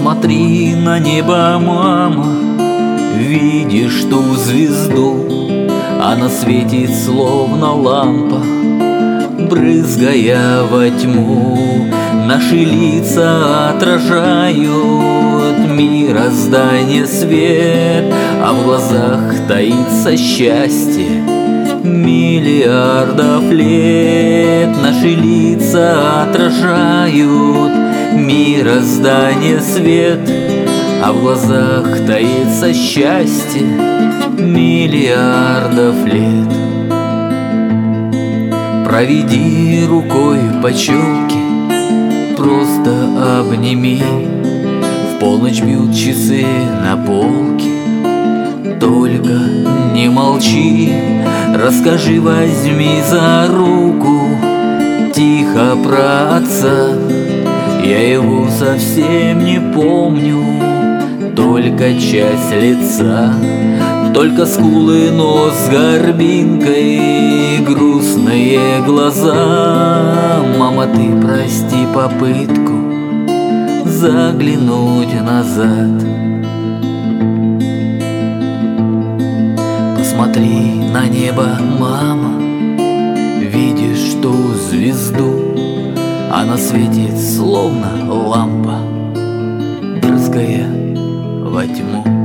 Посмотри на небо, мама, видишь ту звезду? Она светит, словно лампа, брызгая во тьму. Наши лица отражают мироздание свет, а в глазах таится счастье миллиардов лет. Наши лица отражают мироздание свет, а в глазах таится счастье миллиардов лет. Проведи рукой по челке, просто обними. В полночь бьют часы на полке, только не молчи. Расскажи, возьми за руку тихо про отца. Я его совсем не помню, только часть лица, только скулы, нос с горбинкой, грустные глаза. Мама, ты прости попытку заглянуть назад. Посмотри на небо, мама, видишь ту звезду? Она светит, словно лампа, брызгая во тьму.